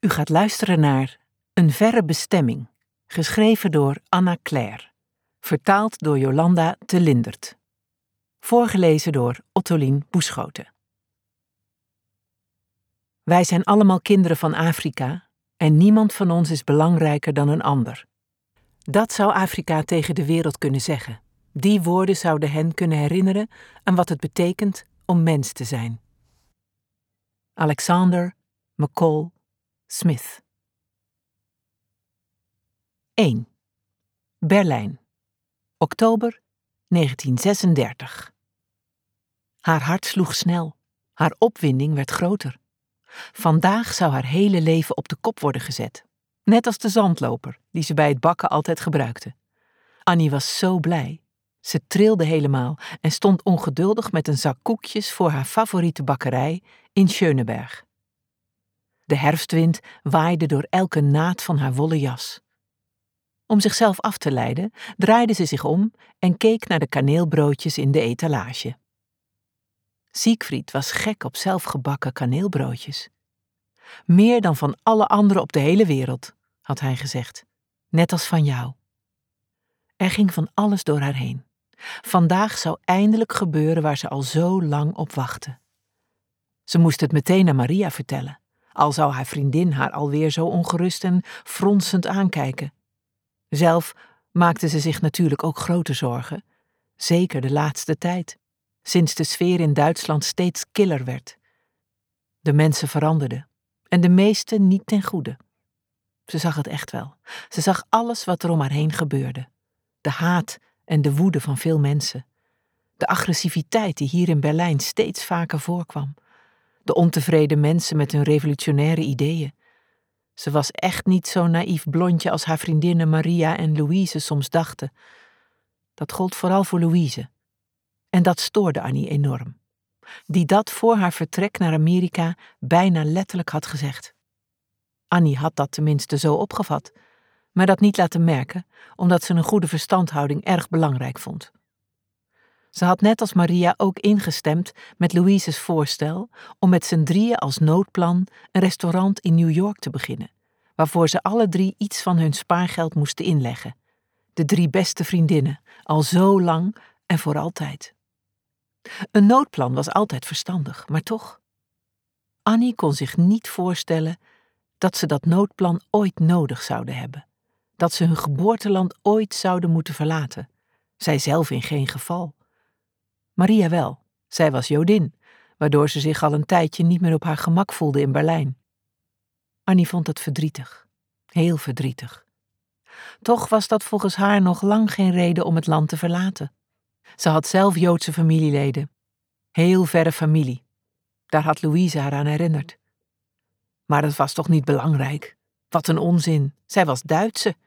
U gaat luisteren naar Een verre bestemming, geschreven door Anna Claire, vertaald door Jolanda te Lindert, voorgelezen door Ottolien Boeschoten. Wij zijn allemaal kinderen van Afrika en niemand van ons is belangrijker dan een ander. Dat zou Afrika tegen de wereld kunnen zeggen. Die woorden zouden hen kunnen herinneren aan wat het betekent om mens te zijn. Alexander McCall Smith. 1. Berlijn, oktober 1936. Haar hart sloeg snel, haar opwinding werd groter. Vandaag zou haar hele leven op de kop worden gezet, net als de zandloper die ze bij het bakken altijd gebruikte. Annie was zo blij. Ze trilde helemaal en stond ongeduldig met een zak koekjes voor haar favoriete bakkerij in Schöneberg. De herfstwind waaide door elke naad van haar wollen jas. Om zichzelf af te leiden, draaide ze zich om en keek naar de kaneelbroodjes in de etalage. Siegfried was gek op zelfgebakken kaneelbroodjes. Meer dan van alle anderen op de hele wereld, had hij gezegd, net als van jou. Er ging van alles door haar heen. Vandaag zou eindelijk gebeuren waar ze al zo lang op wachtte. Ze moest het meteen aan Maria vertellen, al zou haar vriendin haar alweer zo ongerust en fronsend aankijken. Zelf maakte ze zich natuurlijk ook grote zorgen, zeker de laatste tijd, sinds de sfeer in Duitsland steeds killer werd. De mensen veranderden, en de meesten niet ten goede. Ze zag het echt wel. Ze zag alles wat er om haar heen gebeurde. De haat en de woede van veel mensen. De agressiviteit die hier in Berlijn steeds vaker voorkwam. De ontevreden mensen met hun revolutionaire ideeën. Ze was echt niet zo'n naïef blondje als haar vriendinnen Maria en Louise soms dachten. Dat gold vooral voor Louise. En dat stoorde Annie enorm. Die dat voor haar vertrek naar Amerika bijna letterlijk had gezegd. Annie had dat tenminste zo opgevat, maar dat niet laten merken, omdat ze een goede verstandhouding erg belangrijk vond. Ze had net als Maria ook ingestemd met Louise's voorstel om met z'n drieën als noodplan een restaurant in New York te beginnen, waarvoor ze alle drie iets van hun spaargeld moesten inleggen. De 3 beste vriendinnen, al zo lang en voor altijd. Een noodplan was altijd verstandig, maar toch. Annie kon zich niet voorstellen dat ze dat noodplan ooit nodig zouden hebben. Dat ze hun geboorteland ooit zouden moeten verlaten. Zij zelf in geen geval. Maria wel, zij was Jodin, waardoor ze zich al een tijdje niet meer op haar gemak voelde in Berlijn. Annie vond het verdrietig, heel verdrietig. Toch was dat volgens haar nog lang geen reden om het land te verlaten. Ze had zelf Joodse familieleden, heel verre familie. Daar had Louise haar aan herinnerd. Maar dat was toch niet belangrijk? Wat een onzin, zij was Duitse.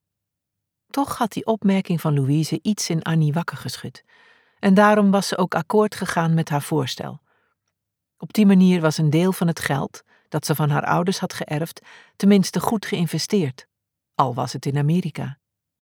Toch had die opmerking van Louise iets in Annie wakker geschud. En daarom was ze ook akkoord gegaan met haar voorstel. Op die manier was een deel van het geld, dat ze van haar ouders had geërfd, tenminste goed geïnvesteerd. Al was het in Amerika.